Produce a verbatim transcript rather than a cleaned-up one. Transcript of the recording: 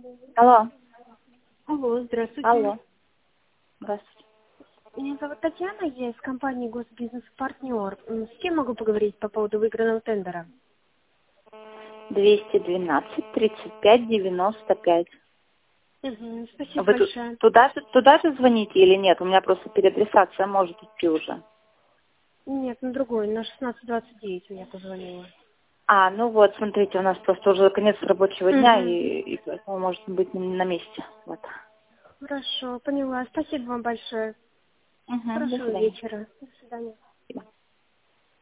Алло. Алло, здравствуйте. Алло. Здравствуйте. Меня зовут Татьяна, я из компании «Госбизнес-партнер». М, С кем могу поговорить по поводу выигранного тендера? двести двенадцать тридцать пять девяносто пять. Угу, спасибо Вы ту- большое. туда же, туда же звоните или нет? У меня просто переадресация может идти уже. Нет, на другой, на шестнадцать двадцать девять я позвонила. А, ну вот, смотрите, у нас просто уже конец рабочего дня, Угу. и, и поэтому может быть не на месте. Вот. Хорошо, поняла. Спасибо вам большое. Угу, до Хорошего свидания. вечера. До свидания.